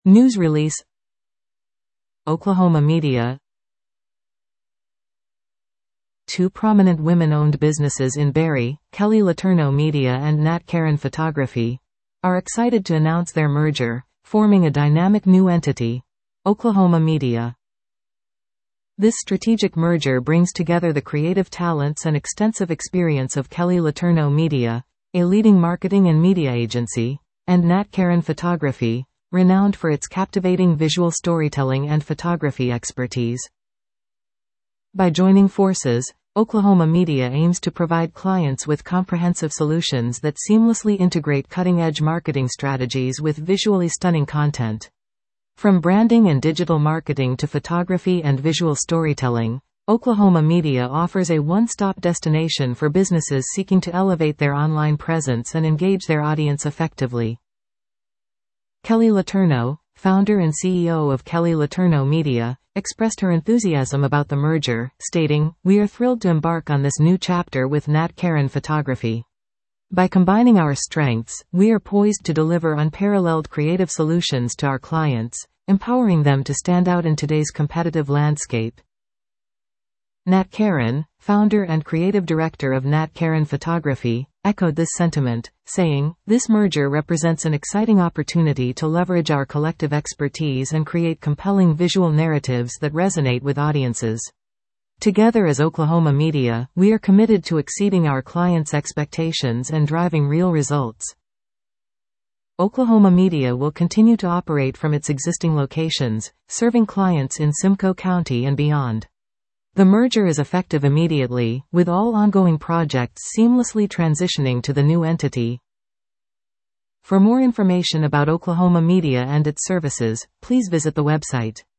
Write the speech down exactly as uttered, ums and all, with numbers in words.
News release. Oklahoma Media. Two prominent women-owned businesses in Barry, Kelly Letourneau Media and Nat Karen Photography, are excited to announce their merger, forming a dynamic new entity, Oklahoma Media. This strategic merger brings together the creative talents and extensive experience of Kelly Letourneau Media, a leading marketing and media agency, and Nat Karen Photography, renowned for its captivating visual storytelling and photography expertise. By joining forces, Oklahoma Media aims to provide clients with comprehensive solutions that seamlessly integrate cutting-edge marketing strategies with visually stunning content. From branding and digital marketing to photography and visual storytelling, Oklahoma Media offers a one-stop destination for businesses seeking to elevate their online presence and engage their audience effectively. Kelly Letourneau, founder and C E O of Kelly Letourneau Media, expressed her enthusiasm about the merger, stating, "We are thrilled to embark on this new chapter with Nat Karen Photography. By combining our strengths, we are poised to deliver unparalleled creative solutions to our clients, empowering them to stand out in today's competitive landscape." Nat Karen, founder and creative director of Nat Karen Photography, echoed this sentiment, saying, "This merger represents an exciting opportunity to leverage our collective expertise and create compelling visual narratives that resonate with audiences. Together as Oklahoma Media, we are committed to exceeding our clients' expectations and driving real results." Oklahoma Media will continue to operate from its existing locations, serving clients in Simcoe County and beyond. The merger is effective immediately, with all ongoing projects seamlessly transitioning to the new entity. For more information about Oklahoma Media and its services, please visit the website.